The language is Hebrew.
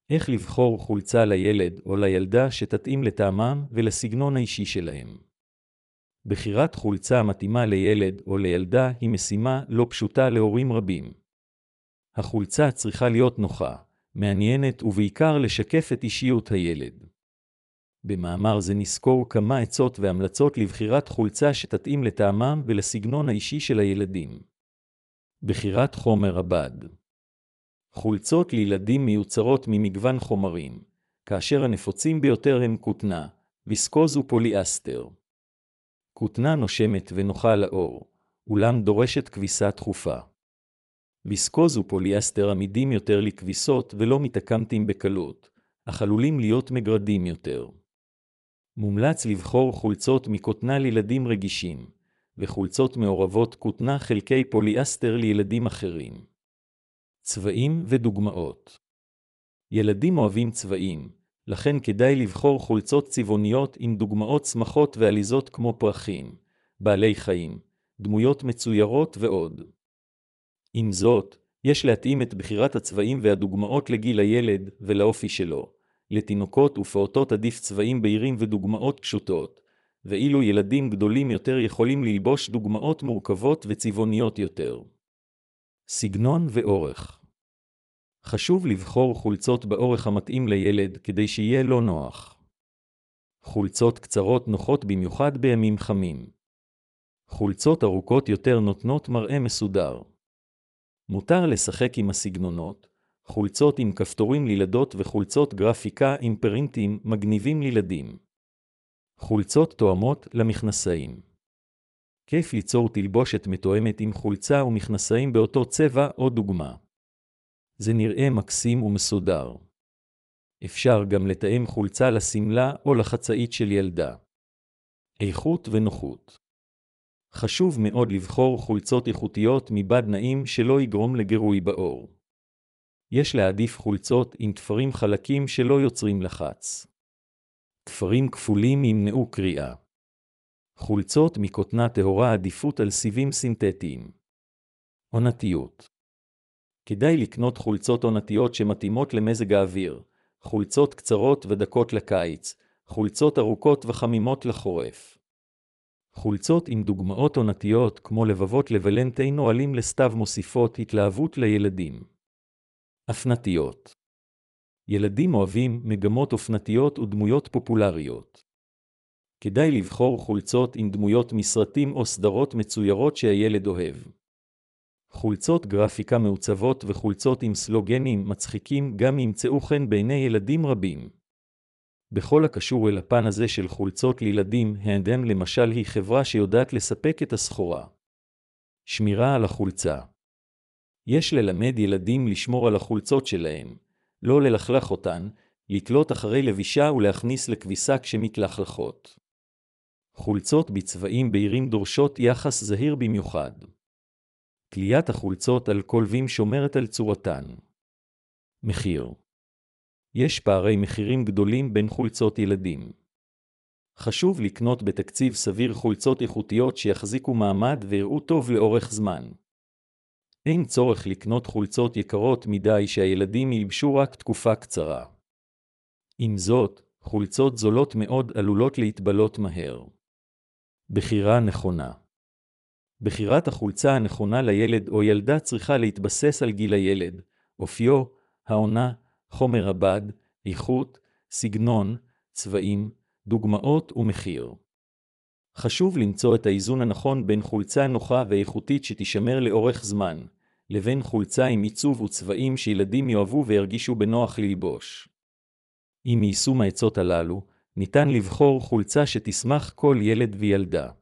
איך לבחור חולצה לילד או לילדה שתתאים לטעמם ולסגנון האישי שלהם. בחירת חולצה מתאימה לילד או לילדה היא משימה לא פשוטה להורים רבים. החולצה צריכה להיות נוחה, מעניינת ובעיקר לשקף את אישיות הילד. במאמר זה נזכור כמה עצות והמלצות לבחירת חולצה שתתאים לטעמם ולסגנון האישי של הילדים. בחירת חומר הבד. חולצות לילדים מיוצרות ממגוון חומרים, כאשר הנפוצים ביותר הם כותנה, ויסקוז ופוליאסטר. כותנה נושמת ונוחה לאור, אולם דורשת כביסה תכופה. ויסקוז ופוליאסטר עמידים יותר לכביסות ולא מתעקמתים בקלות, אך עלולים להיות מגרדים יותר. מומלץ לבחור חולצות מכותנה לילדים רגישים, וחולצות מעורבות כותנה חלקי פוליאסטר לילדים אחרים. צבעים ודוגמאות. ילדים אוהבים צבעים, לכן כדאי לבחור חולצות צבעוניות עם דוגמאות שמחות ועליזות כמו פרחים, בעלי חיים, דמויות מצוירות ועוד. עם זאת, יש להתאים את בחירת הצבעים והדוגמאות לגיל הילד ולאופי שלו. לתינוקות ופעוטות עדיף צבעים בהירים ודוגמאות פשוטות, ואילו ילדים גדולים יותר יכולים ללבוש דוגמאות מורכבות וצבעוניות יותר. סגנון ואורך. חשוב לבחור חולצות באורך המתאים לילד כדי שיהיה לו נוח. חולצות קצרות נוחות במיוחד בימים חמים. חולצות ארוכות יותר נותנות מראה מסודר. מותר לשחק עם הסגנונות, חולצות עם כפתורים לילדות וחולצות גרפיקה עם פרינטים מגניבים לילדים. חולצות תואמות למכנסיים. כיף ליצור תלבושת מתואמת עם חולצה ומכנסיים באותו צבע או דוגמה. זה נראה מקסים ומסודר. אפשר גם לתאם חולצה לסמלה או לחצאית של ילדה. איכות ונוחות. חשוב מאוד לבחור חולצות איכותיות מבד נעים שלא יגרום לגירוי בעור. יש להעדיף חולצות עם תפרים חלקים שלא יוצרים לחץ. תפרים כפולים ימנעו קריאה. חולצות מכותנה טהורה עדיפות על סיבים סינתטיים. עונתיות. כדאי לקנות חולצות עונתיות שמתאימות למזג האוויר, חולצות קצרות ודקות לקיץ, חולצות ארוכות וחמימות לחורף. חולצות עם דוגמאות עונתיות כמו לבבות לוולנטיין נועלים לסתיו מוסיפות התלהבות לילדים. אופנתיות. ילדים אוהבים מגמות אופנתיות ודמויות פופולריות. כדאי לבחור חולצות עם דמויות מסרטים או סדרות מצוירות שהילד אוהב. חולצות גרפיקה מעוצבות וחולצות עם סלוגנים מצחיקים גם ימצאו חן בעיני ילדים רבים. בכל הקשור אל הפן הזה של חולצות לילדים, H&M למשל היא חברה שיודעת לספק את הסחורה. שמירה על החולצה. יש ללמד ילדים לשמור על החולצות שלהם, לא ללכלך אותן, לתלות אחרי לבישה ולהכניס לכביסה כשמתלכלכות. חולצות בצבעים בהירים דורשות יחס זהיר במיוחד. תליית החולצות על קולבים שומרת על צורתן. מחיר. יש פערי מחירים גדולים בין חולצות ילדים. חשוב לקנות בתקציב סביר חולצות איכותיות שיחזיקו מעמד ויראו טוב לאורך זמן. אין צורך לקנות חולצות יקרות מדי שהילדים ילבשו רק תקופה קצרה. עם זאת, חולצות זולות מאוד עלולות להתבלות מהר. בחירה נכונה. בחירת החולצה הנכונה לילד או ילדה צריכה להתבסס על גיל הילד, אופיו, העונה, חומר הבד, איכות, סגנון, צבעים, דוגמאות ומחיר. חשוב למצוא את האיזון הנכון בין חולצה נוחה ואיכותית שתישמר לאורך זמן, לבין חולצה עם עיצוב וצבעים שילדים יאהבו וירגישו בנוח ללבוש. עם יישום העצות הללו, ניתן לבחור חולצה שתשמח כל ילד וילדה.